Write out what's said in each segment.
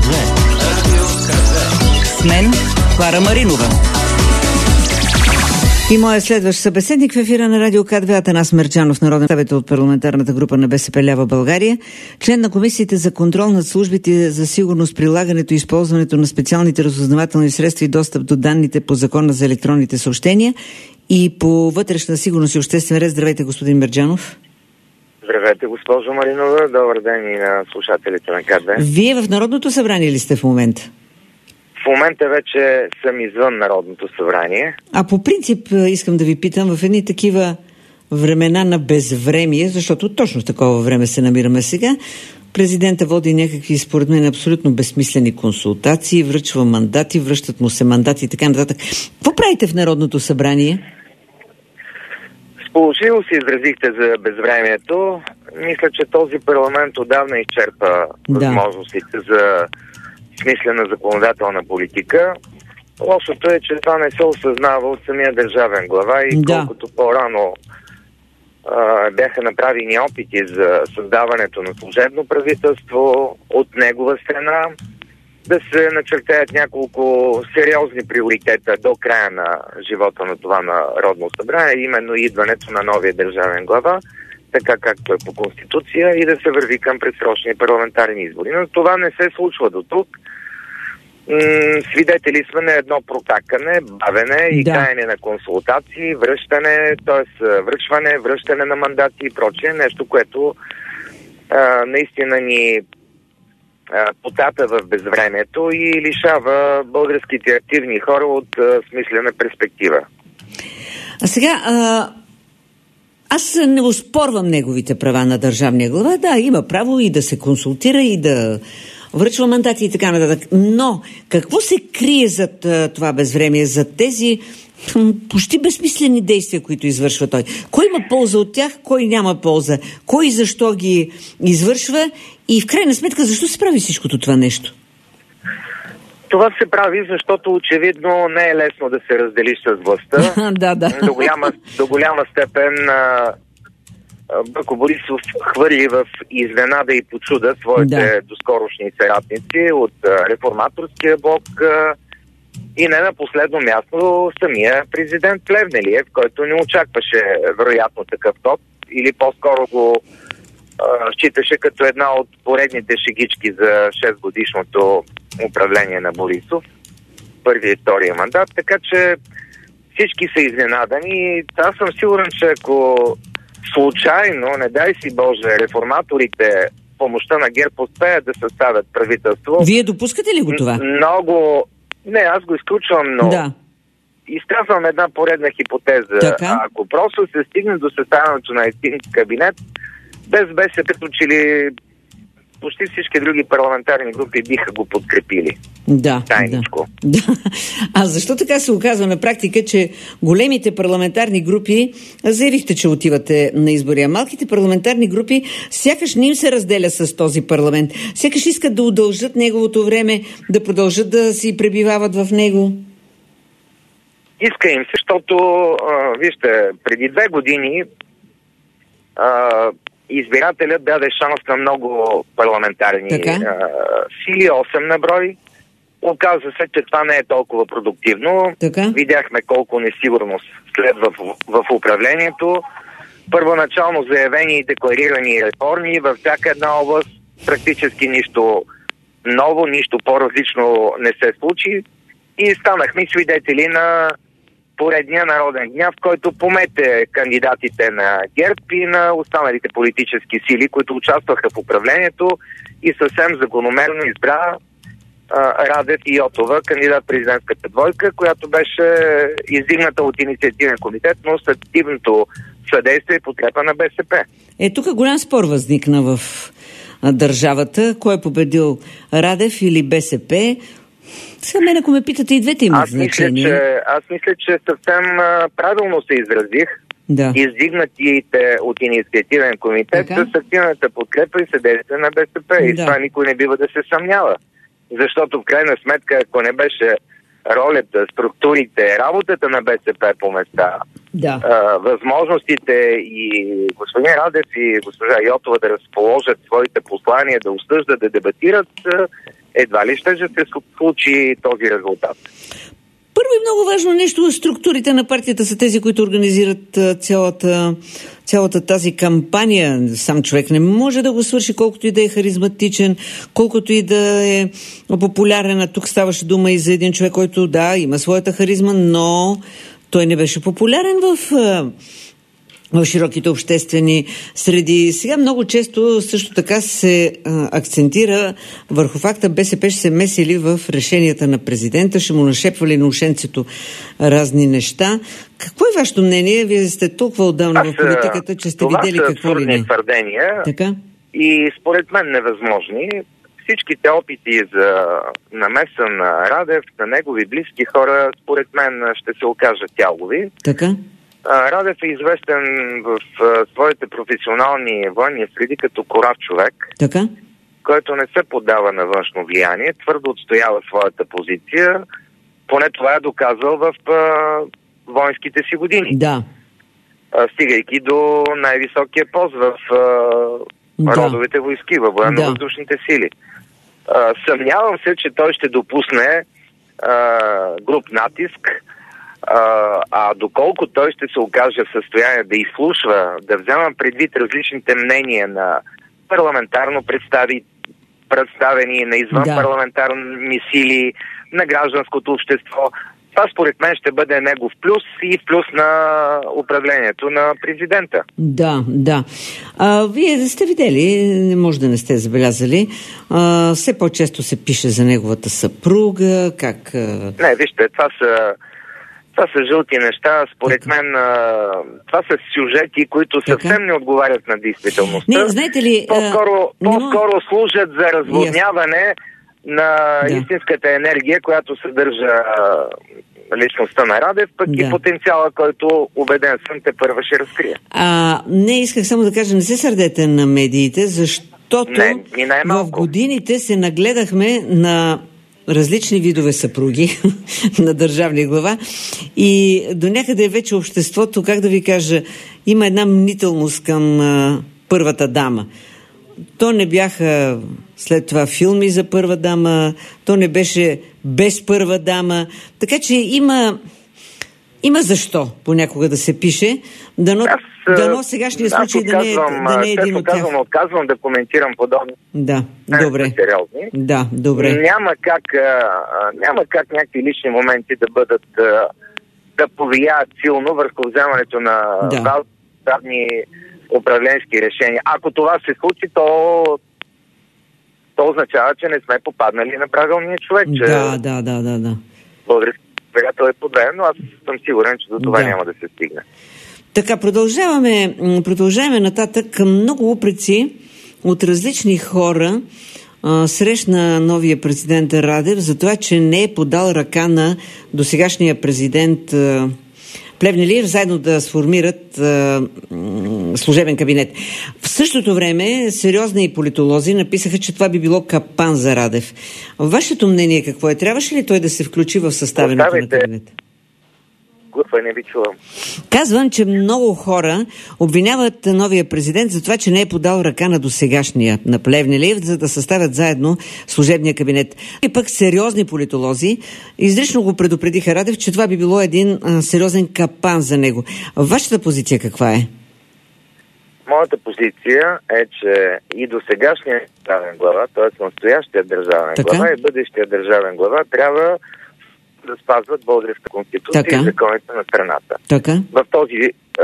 К2. Радио К2. С мен Клара Маринова. И моят следващ събеседник в ефира на Радио К2 Атанас Мерджанов, народен представител от парламентарната група на БСП лява България, член на комисиите за контрол над службите за сигурност, прилагането и използването на специалните разузнавателни средства и достъп до данните по Закона за електронните съобщения и по вътрешна сигурност и обществен ред. Здравейте, господин Мерджанов. Здравейте, госпожо Маринова. Добър ден и на слушателите на К2. Вие в Народното събрание ли сте в момента? В момента вече съм извън Народното събрание. А по принцип искам да ви питам, в едни такива времена на безвремие, защото точно в такова време се намираме сега, президента води някакви, според мен, абсолютно безсмислени консултации, връчва мандати, връщат му се мандати и така нататък. Какво правите в Народното събрание? Сполучливо се изразихте за безвремието. Мисля, че този парламент отдавна изчерпа възможностите за смислена законодателна политика. Лошото е, че това не се осъзнава от самия държавен глава и колкото по-рано бяха направени опити за създаването на служебно правителство от негова страна, да се начертаят няколко сериозни приоритета до края на живота на това Народно събрание, именно идването на новия държавен глава, така както е по Конституция, и да се върви към предсрочни парламентарни избори. Но това не се случва до тук. Свидетели сме на едно протакане, бавене и каяне на консултации, връщане, т.е. връщане на мандати и прочее, нещо, което наистина ни потата в безвремието и лишава българските активни хора от смислена перспектива. А сега, аз не оспорвам неговите права на държавния глава. Да, има право и да се консултира, и да връчва мандати и така нататък. Но какво се крие зад това безвремие, зад тези почти безсмислени действия, които извършва той? Кой има полза от тях, кой няма полза? Кой и защо ги извършва? И в крайна сметка, защо се прави всичкото това нещо? Това се прави, защото очевидно не е лесно да се разделиш с властта. До голяма степен Бойко Борисов хвърли в изненада и почуда своите доскорошни съратници от реформаторския блок и не на последно място самия президент Плевнелиев, който не очакваше вероятно такъв ход или по-скоро го считаше като една от поредните шегички за 6-годишното управление на Борисов, първия и втория мандат, така че всички са изненадани. Аз съм сигурен, че ако случайно, не дай си Боже, реформаторите помощта на ГЕРБ успеят да съставят правителство. Вие допускате ли го това? Не, аз го изключвам, но изказвам една поредна хипотеза. Ако просто се стигне до съставянето на един кабинет, без БСП, като че ли почти всички други парламентарни групи биха го подкрепили. Тайничко. А защо така се оказва на практика, че големите парламентарни групи, заявихте, че отивате на избори, а малките парламентарни групи сякаш не им се разделя с този парламент? Сякаш искат да удължат неговото време, да продължат да си пребивават в него? Иска им се, защото, вижте, преди 2 години избирателят даде шанс на много парламентарни сили, 8 на брой. Оказва се, че това не е толкова продуктивно. Видяхме колко несигурност следва в управлението. Първоначално заявени и декларирани реформи във всяка една област. Практически нищо ново, нищо по-различно не се случи. И станахме свидетели на поредния народен гняв, който помете кандидатите на ГЕРБ и на останалите политически сили, които участваха в управлението и съвсем закономерно избра Радев и Йотова, кандидат-президентската двойка, която беше издигната от инициативен комитет, но с активното съдействие и подкрепа на БСП. Тук голям спор възникна в държавата. Кой е победил, Радев или БСП? Сега мен, ако ме питате, и двете имат значение. Аз мисля, че съвсем правилно се изразих. Издигнатите от инициативен комитет с активната подкрепа и съдействие на БСП. И това никой не бива да се съмнява. Защото в крайна сметка, ако не беше ролята, структурите, работата на БСП по места, възможностите и господин Радев и госпожа Йотова да разположат своите послания, да осъждат, да дебатират, едва ли ще се случи този резултат. Първо и много важно нещо, структурите на партията са тези, които организират цялата тази кампания. Сам човек не може да го свърши, колкото и да е харизматичен, колкото и да е популярен. А тук ставаше дума и за един човек, който има своята харизма, но той не беше популярен в широките обществени среди. Сега много често също така се акцентира върху факта БСП ще се месили в решенията на президента, ще му нашепвали на ушенцето разни неща. Какво е вашето мнение? Вие сте толкова отдавна в политиката, че сте видели какво ли не. Това са твърдения така? И според мен невъзможни. Всичките опити за намеса на Радев, на негови близки хора, според мен ще се окажат тялови. Така? Радев е известен в своите професионални военни среди като корав човек, така? Който не се поддава на външно влияние, твърдо отстоява своята позиция, поне това е доказал в воинските си години. Да. Стигайки до най-високия пост в родовите войски, във военно-въздушните сили. Съмнявам се, че той ще допусне груб натиск, а доколко той ще се окаже в състояние да изслушва, да взема предвид различните мнения на парламентарно представени, на извън парламентарни сили, на гражданското общество, това според мен ще бъде негов плюс и плюс на управлението на президента. Да. Вие сте видели, не може да не сте забелязали, все по-често се пише за неговата съпруга, как... Не, вижте, това са жълти неща. Според мен това са сюжети, които съвсем не отговарят на действителността. Не, знаете ли... По-скоро служат за разводняване на истинската енергия, която съдържа личността на Радев, пък и потенциала, който убеден съм те първа ще разкрие. Не, исках само да кажа, не се сърдете на медиите, защото в годините се нагледахме на различни видове съпруги на държавния глава и до някъде вече обществото, как да ви кажа, има една мнителност към първата дама. То не бяха след това филми за първа дама, то не беше без първа дама, така че има защо понякога да се пише, дано сегашния случай да не е един от тях. Отказвам да коментирам подобни. Да, добре. Да, добре. Няма как някакви лични моменти да бъдат да повлияят силно върху вземането на правни управленски решения. Ако това се случи, то означава, че не сме попаднали на правилния човек. Да. Български приятел е подведен, но аз съм сигурен, че до това няма да се стигне. Така, продължаваме нататък. Много упреци от различни хора срещна новия президент Радев за това, че не е подал ръка на досегашния президент Плевнелиев, заедно да сформират служебен кабинет. В същото време сериозни политолози написаха, че това би било капан за Радев. Вашето мнение какво е? Трябваше ли той да се включи в съставянето на кабинета? Не ви чувам. Казвам, че много хора обвиняват новия президент за това, че не е подал ръка на досегашния, на Плевнелиев, за да съставят заедно служебния кабинет. И пък сериозни политолози изрично го предупредиха Радев, че това би било един сериозен капан за него. Вашата позиция каква е? Моята позиция е, че и досегашният държавен глава, т.е. настоящия държавен глава и бъдещия държавен глава трябва да спазват българска конституция и законите на страната. В този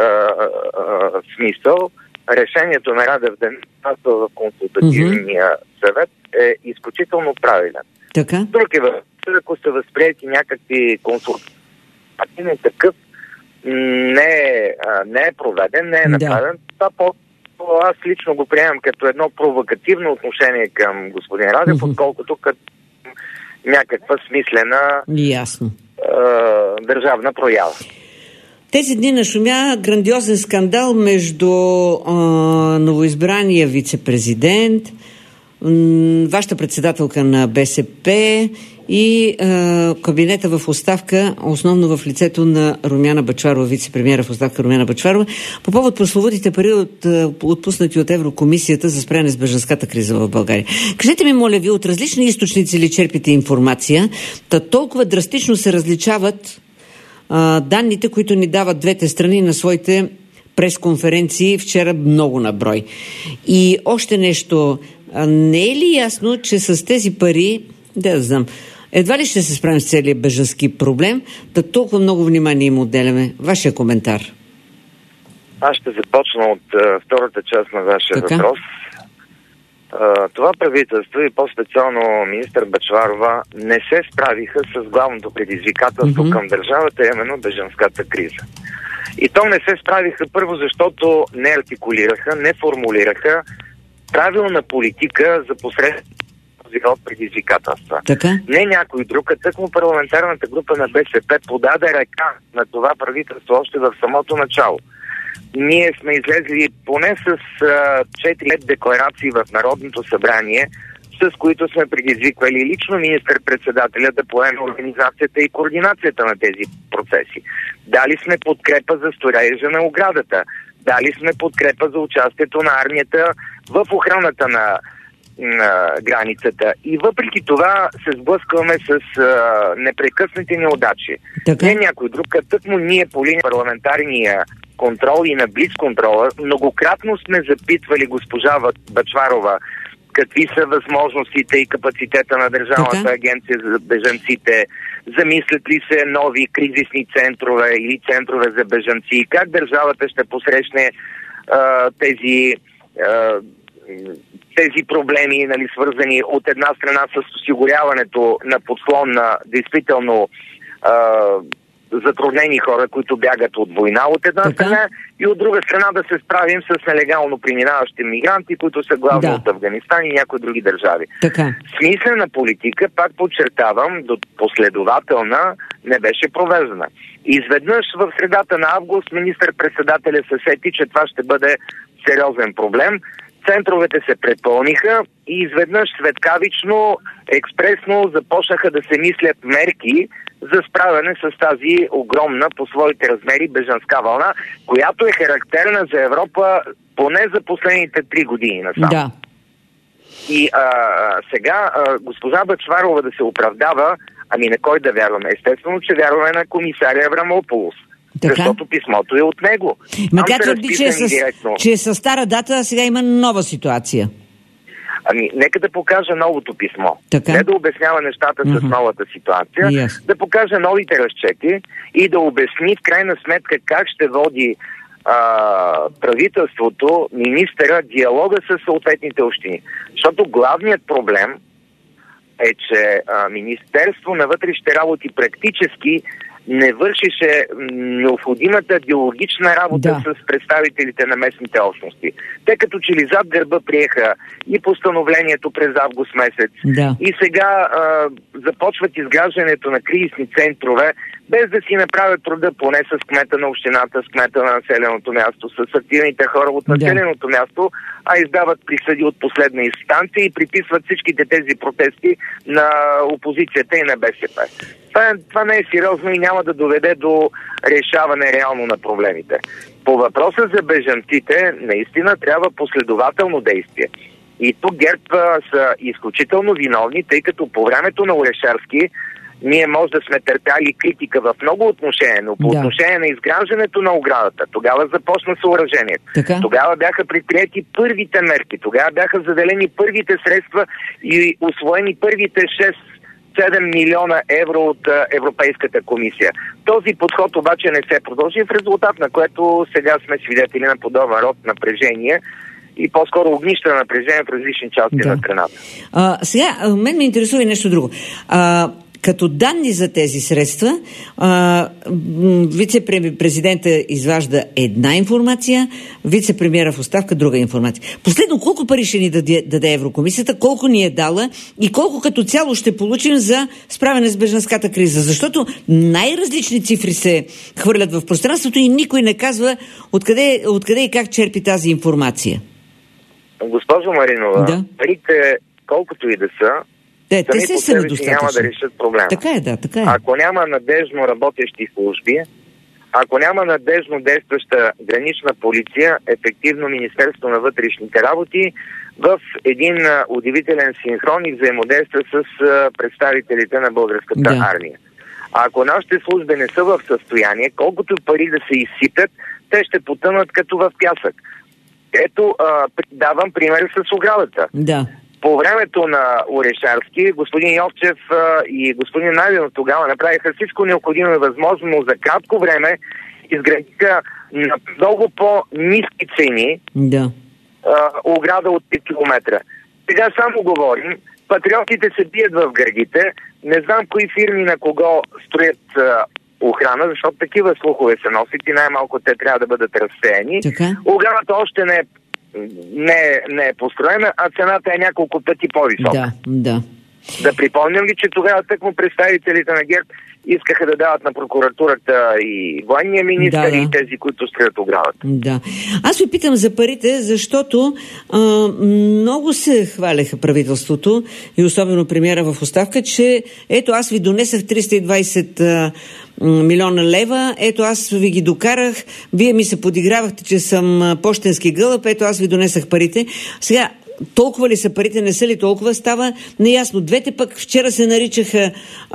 смисъл решението на Радев да не участва в консултативния съвет е изключително правилен. Друг е ако са възприети някакви консултации, такъв не е проведен, не е направен. Аз лично го приемам като едно провокативно отношение към господин Радев, отколкото като някаква смислена държавна проява. Тези дни нашумя грандиозен скандал между новоизбрания вице-президент вашата председателка на БСП и кабинета в оставка, основно в лицето на Румяна Бъчварова, вице-премиера в оставка Румяна Бъчварова, по повод прословутите пари отпуснати от Еврокомисията за справяне с бежанската криза в България. Кажете ми, моля ви, от различни източници ли черпите информация, толкова драстично се различават данните, които ни дават двете страни на своите пресконференции вчера много на брой. И още нещо, не е ли ясно, че с тези пари, да знам, едва ли ще се справим с целият бежански проблем, да толкова много внимание им отделяме? Вашия коментар. Аз ще започна от втората част на вашия въпрос. Това правителство и по-специално министър Бъчварова не се справиха с главното предизвикателство към държавата, именно бежанската криза. И то не се справиха първо, защото не артикулираха, не формулираха правилна политика за посредството от предизвикателства. Така? Не някой друг, а тъкмо парламентарната група на БСП подаде ръка на това правителство още в самото начало. Ние сме излезли поне с 4 декларации в Народното събрание, с които сме предизвиквали лично министър-председателя да поеме организацията и координацията на тези процеси. Дали сме подкрепа за строежа на оградата. Дали сме подкрепа за участието на армията в охраната на границата. И въпреки това се сблъскваме с непрекъснати неудачи. Не някой друг, а тъкмо ние по линия парламентарния контрол и на блицконтрола многократно сме запитвали госпожа Бъчварова какви са възможностите и капацитета на Държавната агенция за бежанците, замислят ли се нови кризисни центрове или центрове за бежанци, как държавата ще посрещне тези проблеми, нали, свързани от една страна с осигуряването на подслон на действително затруднени хора, които бягат от война от една страна, и от друга страна да се справим с нелегално преминаващи мигранти, които са главно от Афганистан и някои други държави. Смислена политика, пак подчертавам, последователна, не беше провеждана. Изведнъж в средата на август министър-председателя се сети, че това ще бъде сериозен проблем. Центровете се препълниха и изведнъж светкавично, експресно започнаха да се мислят мерки за справяне с тази огромна по своите размери бежанска вълна, която е характерна за Европа поне за последните 3 години насам. Да. И сега госпожа Бъчварова да се оправдава, ами на кой да вярваме? Естествено, че вярваме на комисаря Аврамополос. Защото писмото е от него. Тя твърди, че е със стара дата, а сега има нова ситуация. Ами, нека да покажа новото писмо. Не да обяснява нещата с новата ситуация, да покажа новите разчети и да обясни в крайна сметка как ще води правителството, министъра, диалога с съответните общини. Защото главният проблем е, че Министерство на вътрешните работи практически не вършише необходимата диалогична работа с представителите на местните общности. Те като че ли зад гърба приеха и постановлението през август месец, и сега започват изграждането на кризисни центрове, без да си направят труда поне с кмета на общината, с кмета на населеното място, с активните хора от населеното място, а издават присъди от последна инстанция и приписват всичките тези протести на опозицията и на БСП. Това не е сериозно и няма да доведе до решаване реално на проблемите. По въпроса за бежанците, наистина трябва последователно действие. И тук ГЕРБ са изключително виновни, тъй като по времето на Орешарски ние може да сме търпяли критика в много отношения, но по отношение на изграждането на оградата, тогава започна съоръжението. Тогава бяха предприети първите мерки, тогава бяха заделени първите средства и усвоени първите 6-7 милиона евро от Европейската комисия. Този подход обаче не се продължи, в резултат на което сега сме свидетели на подобен род напрежение и по-скоро огнища на напрежение в различни части на страната. Сега, мен ме интересува и нещо друго. Като данни за тези средства, вице-президента изважда една информация, вице-премиера в оставка друга информация. Последно, колко пари ще ни даде Еврокомисията, колко ни е дала и колко като цяло ще получим за справяне с бежанската криза? Защото най-различни цифри се хвърлят в пространството и никой не казва откъде и как черпи тази информация. Госпожо Маринова, парите колкото и да са, те се са недостатъчни. Няма да решат проблема. Така е, да, така е. Ако няма надежно работещи служби, ако няма надежно действаща гранична полиция, ефективно Министерство на вътрешните работи в един удивителен синхрон и взаимодействие с представителите на българската армия. А ако нашите служби не са в състояние, колкото пари да се изсипят, те ще потънат като в пясък. Ето, давам пример с оградата. Да. По времето на Орешарски, господин Йовчев и господин Найденов тогава направиха всичко необходимо и възможно, но за кратко време изградиха на много по-ниски цени ограда от 5 километра. Сега само говорим, патриотите се бият в гърдите, не знам кои фирми на кого строят охрана, защото такива слухове се носят и най-малко те трябва да бъдат разсеяни. Оградата още не е построена, а цената е няколко пъти по-висока. Да припомням ли, че тогава тъкмо представителите на ГЕРБ искаха да дават на прокуратурата и военния министър и тези, които строят оградата. Да. Аз ви питам за парите, защото много се хваляха правителството и особено премиера в оставка, че ето аз ви донесах 320 милиона лева, ето аз ви ги докарах, вие ми се подигравахте, че съм пощенски гълъб, ето аз ви донесах парите. Сега, толкова ли са парите, не са ли толкова, става неясно. Двете пък вчера се наричаха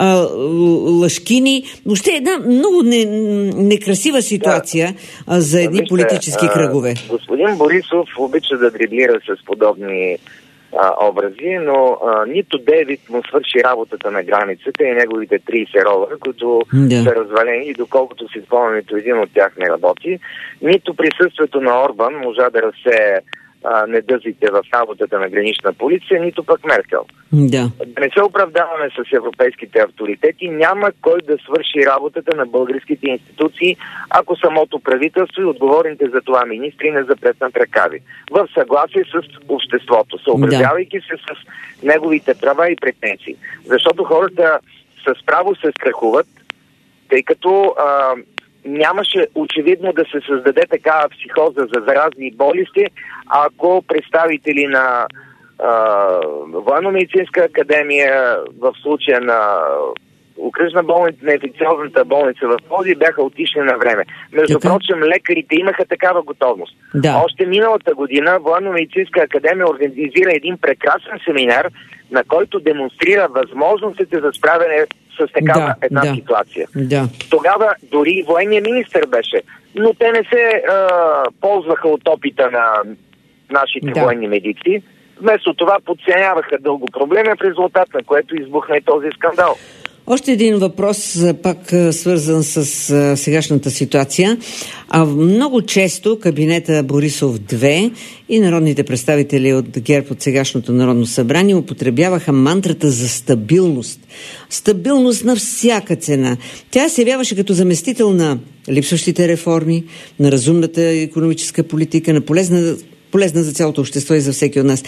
лъжкини. Въобще една много некрасива ситуация за едни политически кръгове. Господин Борисов обича да дриблира с подобни образи, но нито Дейвид му свърши работата на границата и неговите 30 ровера, които са развалени и доколкото си спомням, нито един от тях не работи, нито присъствието на Орбан можа да разсее недъзите в работата на гранична полиция, нито пък Меркел. Да не се оправдаваме с европейските авторитети, няма кой да свърши работата на българските институции, ако самото правителство и отговорните за това министри не запретнат ръкави. В съгласие с обществото, съобразявайки се с неговите права и претенции. Защото хората с право се страхуват, тъй като нямаше очевидно да се създаде такава психоза за заразни болести, ако представители на Военно-медицинска академия, в случая на окръжна болница, на инфекциозната болница в Пловдив, бяха отишли на време. Между прочим, лекарите имаха такава готовност. Още миналата година Военно-медицинска академия организира един прекрасен семинар, на който демонстрира възможностите за справяне с такава ситуация. Тогава дори и военният министър беше, но те не се ползваха от опита на нашите военни медици. Вместо това подценяваха дълго проблема, в резултат на което избухна и този скандал. Още един въпрос, пак свързан с сегашната ситуация. Много често кабинета Борисов 2 и народните представители от ГЕРБ от сегашното Народно събрание употребяваха мантрата за стабилност. Стабилност на всяка цена. Тя се явяваше като заместител на липсващите реформи, на разумната икономическа политика, на полезна за цялото общество и за всеки от нас.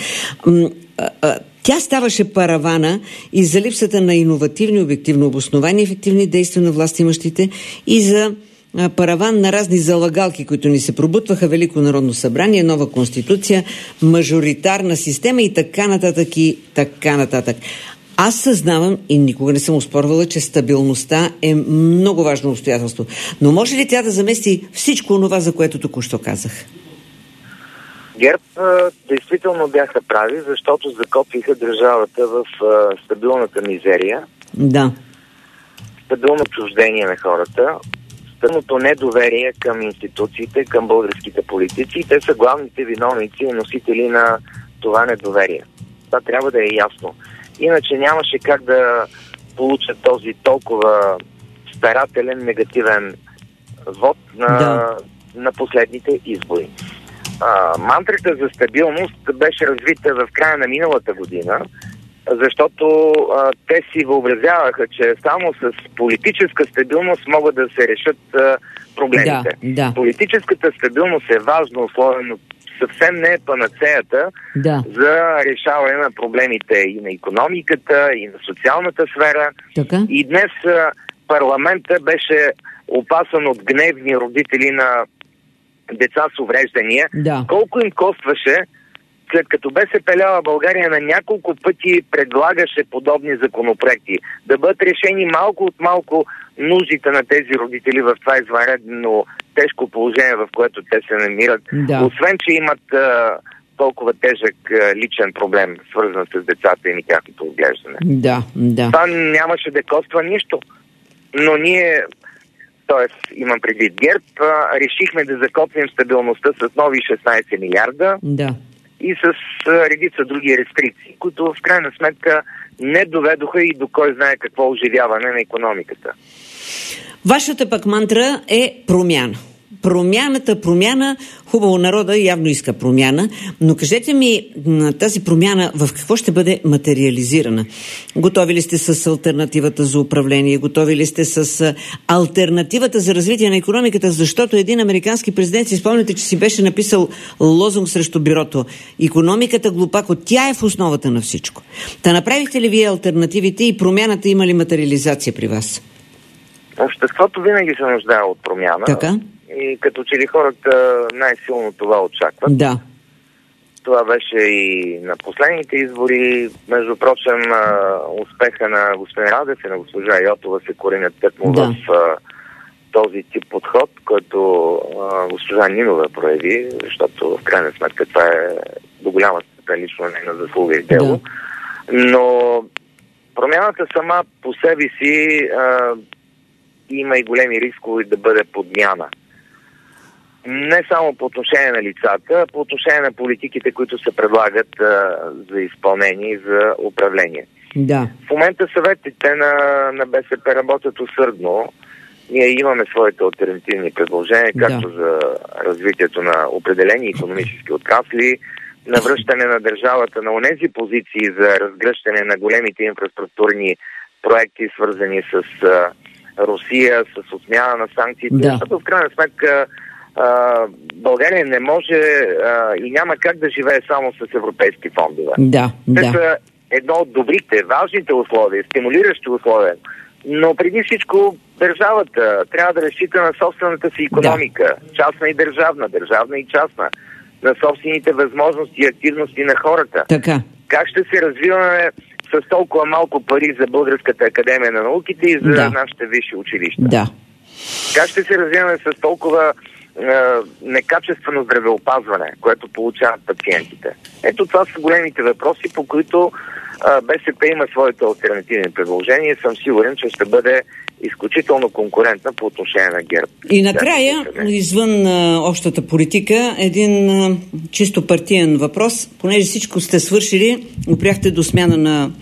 Тя ставаше паравана и за липсата на иновативни, обективно обосновани, ефективни действия на властимащите и за параван на разни залагалки, които ни се пробутваха: Велико народно събрание, нова конституция, мажоритарна система и така нататък и така нататък. Аз съзнавам и никога не съм оспорвала, че стабилността е много важно обстоятелство. Но може ли тя да замести всичко онова, за което току-що казах? ГЕРБ действително бяха прави, защото закопиха държавата в стабилната мизерия. Стабилно чуждение на хората, стабилното недоверие към институциите, към българските политици. Те са главните виновници и носители на това недоверие. Това трябва да е ясно. Иначе нямаше как да получат този толкова старателен, негативен вод на последните избори. Мантрата за стабилност беше развита в края на миналата година, защото те си въобразяваха, че само с политическа стабилност могат да се решат проблемите. Политическата стабилност е важно условие, но съвсем не е панацеята за решаване на проблемите и на икономиката, и на социалната сфера. И днес парламента беше опасан от гневни родители на деца с увреждания. Колко им костваше след като БСП лява България на няколко пъти предлагаше подобни законопроекти, да бъдат решени малко от малко нуждите на тези родители в това извънредно тежко положение, в което те се намират. Да. Освен, че имат толкова тежък личен проблем, свързан с децата и тяхното отглеждане. Да. Това нямаше да коства нищо. Но ние, т.е. имам предвид ГЕРБ, решихме да закотвим стабилността с нови 16 милиарда и с редица други рестрикции, които в крайна сметка не доведоха и до кой знае какво оживяване на икономиката. Вашата пък мантра е промяна. Промяна, хубаво, народа явно иска промяна, но кажете ми, тази промяна в какво ще бъде материализирана? Готови ли сте с алтернативата за управление? Готови ли сте с алтернативата за развитие на икономиката? Защото един американски президент, си спомняте, че си беше написал лозунг срещу бюрото: икономиката, глупако, тя е в основата на всичко. Та направихте ли вие алтернативите и промяната има ли материализация при вас? Обществото винаги се нуждае от промяна. Така? И като че ли хората най-силно това очакват. Да. Това беше и на последните избори. Между прочим, успеха на господин Радев и на госпожа Йотова се коренят тъкмо в този тип подход, който госпожа Нинова прояви, защото в крайна сметка това е до голяма степен лично нейна заслуга и дело. Но промяната сама по себе си има и големи рискове да бъде подмяна. Не само по отношение на лицата, а по отношение на политиките, които се предлагат за изпълнение и за управление. Да. В момента съветите на БСП работят усърдно. Ние имаме своите алтернативни предложения, както за развитието на определени икономически отрасли, на връщане на държавата на онези позиции за разгръщане на големите инфраструктурни проекти, свързани с Русия, с отмяна на санкциите, защото в крайна сметка България не може и няма как да живее само с европейски фондове. Те са едно от добрите, важните условия, стимулиращи условия. Но преди всичко държавата трябва да разчита на собствената си икономика, частна и държавна, държавна и частна, на собствените възможности и активности на хората. Така. Как ще се развиваме с толкова малко пари за Българската академия на науките и за нашите висши училища? Как ще се развиваме с толкова некачествено здравеопазване, което получават пациентите? Ето това са големите въпроси, по които БСП има своите алтернативни предложения и съм сигурен, че ще бъде изключително конкурентна по отношение на ГЕРБ. И накрая, извън общата политика, един чисто партиен въпрос. Понеже всичко сте свършили, опряхте до смяна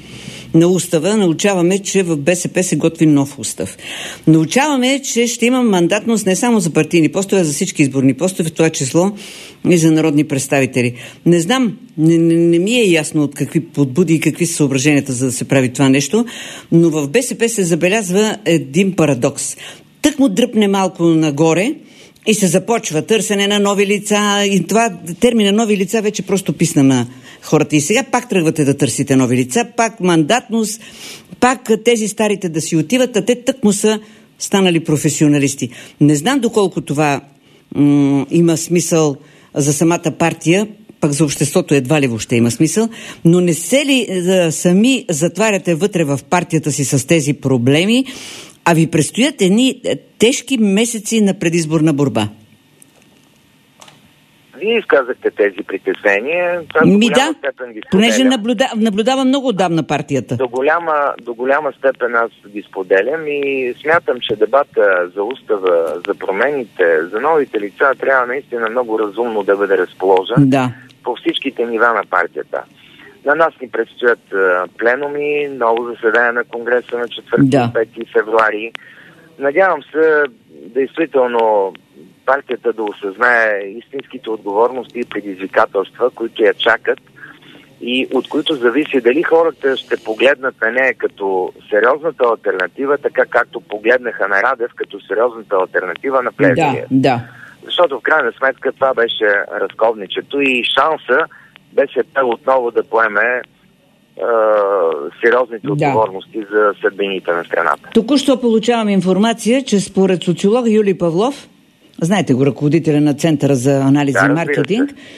на устава, научаваме, че в БСП се готви нов устав. Научаваме, че ще има мандатност не само за партийни постове, а за всички изборни постове, в това число и за народни представители. Не знам, не ми е ясно от какви подбуди и какви са съображенията, за да се прави това нещо, но в БСП се забелязва един парадокс. Тък му дръпне малко нагоре и се започва търсене на нови лица, и това термина нови лица вече просто писна на хората. И сега пак тръгвате да търсите нови лица, пак мандатност, пак тези старите да си отиват, а те тъкмо са станали професионалисти. Не знам доколко това има смисъл за самата партия, пък за обществото едва ли въобще има смисъл, но не се ли сами затваряте вътре в партията си с тези проблеми, а ви предстоят едни тежки месеци на предизборна борба? Вие изказахте тези притеснения. Понеже наблюдавам много отдавна партията. До голяма степен аз ги споделям и смятам, че дебата за устава, за промените, за новите лица трябва наистина много разумно да бъде разположен по всичките нива на партията. На нас ни предстоят пленуми, ново заседание на Конгреса на 4-5 февруари. Надявам се действително партията да осъзнае истинските отговорности и предизвикателства, които я чакат и от които зависи дали хората ще погледнат на нея като сериозната алтернатива, така както погледнаха на Радев като сериозната алтернатива на Плевнелиев. Защото в крайна сметка това беше разковничето и шанса БСП отново да поеме сериозните отговорности за съдбините на страната. Току-що получавам информация, че според социолог Юлий Павлов, знаете го, ръководителя на Центъра за анализ и маркетинг,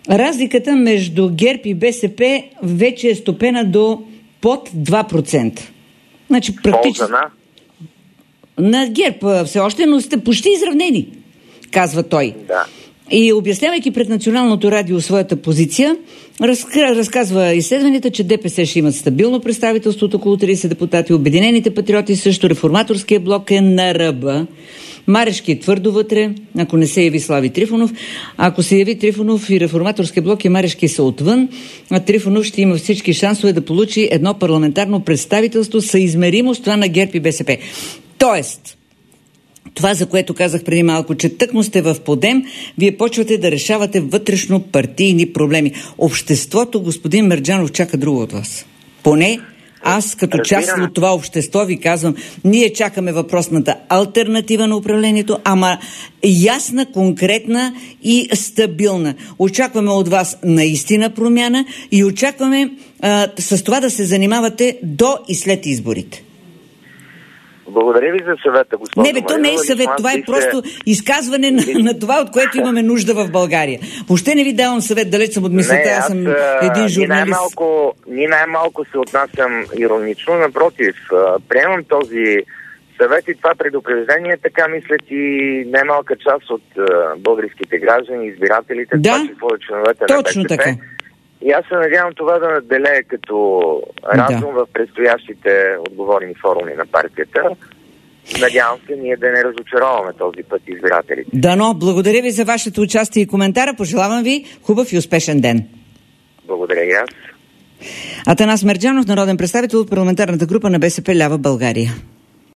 разликата между ГЕРБ и БСП вече е стопена до под 2%. Значи практически... На ГЕРБ все още, но сте почти изравнени, казва той. Да. И обяснявайки пред Националното радио своята позиция, разказва изследванията, че ДПС ще имат стабилно представителство от около 30 депутати, Обединените патриоти също, Реформаторския блок е на ръба, Марешки е твърдо вътре, ако не се яви Слави Трифонов. Ако се яви Трифонов и Реформаторския блок и Марешки са отвън, а Трифонов ще има всички шансове да получи едно парламентарно представителство съизмеримо с това на ГЕРБ и БСП. Тоест, това, за което казах преди малко, че тъкмо сте в подем, вие почвате да решавате вътрешно партийни проблеми. Обществото, господин Мерджанов, чака друго от вас. Поне аз, като част от това общество, ви казвам, ние чакаме въпросната алтернатива на управлението, ама ясна, конкретна и стабилна. Очакваме от вас наистина промяна и очакваме с това да се занимавате до и след изборите. Благодаря ви за съвета, господин. Не бе, то не е съвет, това е просто изказване на това, от което имаме нужда в България. Въобще не ви давам съвет, далеч съм от мисълта, аз съм един журналист. Ни най-малко се отнасям иронично, напротив, приемам този съвет и това предупреждение, така мислят и немалка част от българските граждани, избирателите, да, това число членовете на БСП. Точно така. И аз се надявам това да наделее като разум в предстоящите отговорни форуми на партията. Надявам се ние да не разочароваме този път избирателите. Дано, благодаря ви за вашето участие и коментара. Пожелавам ви хубав и успешен ден. Благодаря и аз. Атанас Мерджанов, народен представител от парламентарната група на БСП Лява България.